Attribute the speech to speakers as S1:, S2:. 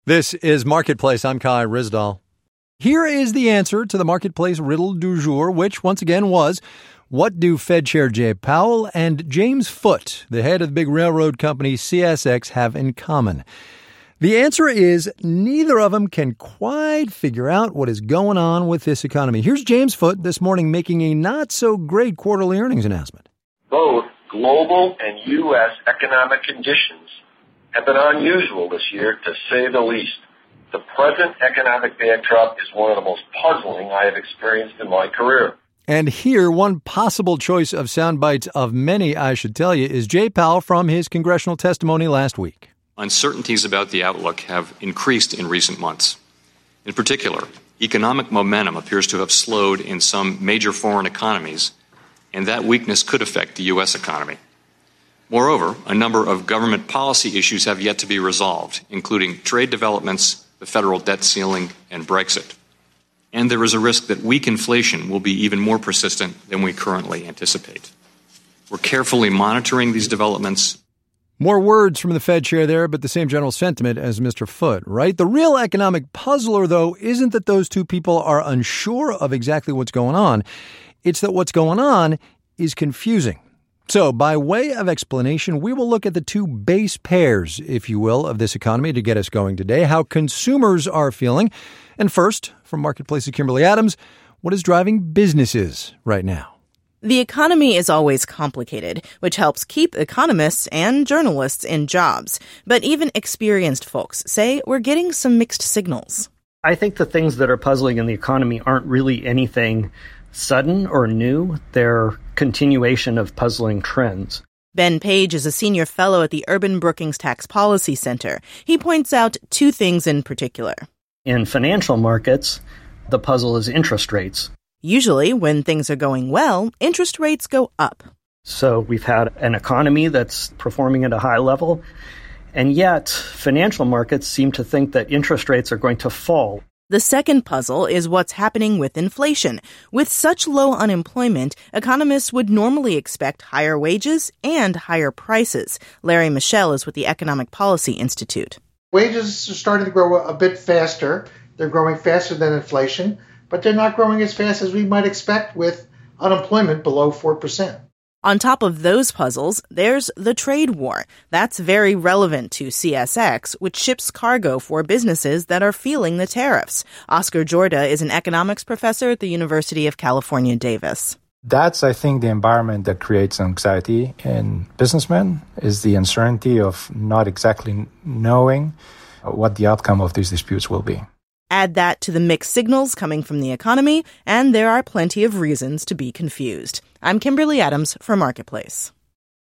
S1: This is Marketplace. I'm Kai Ryssdal. Here is the answer to the Marketplace riddle du jour, which once again was, what do Fed Chair Jay Powell and James Foote, the head of the big railroad company CSX, have in common? The answer is neither of them can quite figure out what is going on with this economy. Here's James Foote this morning making a not-so-great quarterly earnings announcement.
S2: Both global and U.S. economic conditions have been unusual this year, to say the least. The present economic backdrop is one of the most puzzling I have experienced in my career.
S1: And here, one possible choice of sound bites of many, I should tell you, is Jay Powell from his congressional testimony last week.
S3: Uncertainties about the outlook have increased in recent months. In particular, economic momentum appears to have slowed in some major foreign economies, and that weakness could affect the U.S. economy. Moreover, a number of government policy issues have yet to be resolved, including trade developments, the federal debt ceiling, and Brexit. And there is a risk that weak inflation will be even more persistent than we currently anticipate. We're carefully monitoring these developments.
S1: More words from the Fed chair there, but the same general sentiment as Mr. Foote, right? The real economic puzzler, though, isn't that those two people are unsure of exactly what's going on. It's that what's going on is confusing. So, by way of explanation, we will look at the two base pairs, if you will, of this economy to get us going today, how consumers are feeling. And first, from Marketplace's Kimberly Adams, what is driving businesses right now?
S4: The economy is always complicated, which helps keep economists and journalists in jobs. But even experienced folks say we're getting some mixed signals.
S5: I think the things that are puzzling in the economy aren't really anything sudden or new. They're continuation of puzzling trends.
S4: Ben Page is a senior fellow at the Urban Brookings Tax Policy Center. He points out two things in particular.
S5: In financial markets, the puzzle is interest rates.
S4: Usually, when things are going well, interest rates go up.
S5: So we've had an economy that's performing at a high level, and yet financial markets seem to think that interest rates are going to fall.
S4: The second puzzle is what's happening with inflation. With such low unemployment, economists would normally expect higher wages and higher prices. Larry Michel is with the Economic Policy Institute.
S6: Wages are starting to grow a bit faster. They're growing faster than inflation, but they're not growing as fast as we might expect with unemployment below 4%.
S4: On top of those puzzles, there's the trade war. That's very relevant to CSX, which ships cargo for businesses that are feeling the tariffs. Oscar Jorda is an economics professor at the University of California, Davis.
S7: That's, I think, the environment that creates anxiety in businessmen, is the uncertainty of not exactly knowing what the outcome of these disputes will be.
S4: Add that to the mixed signals coming from the economy, and there are plenty of reasons to be confused. I'm Kimberly Adams for Marketplace.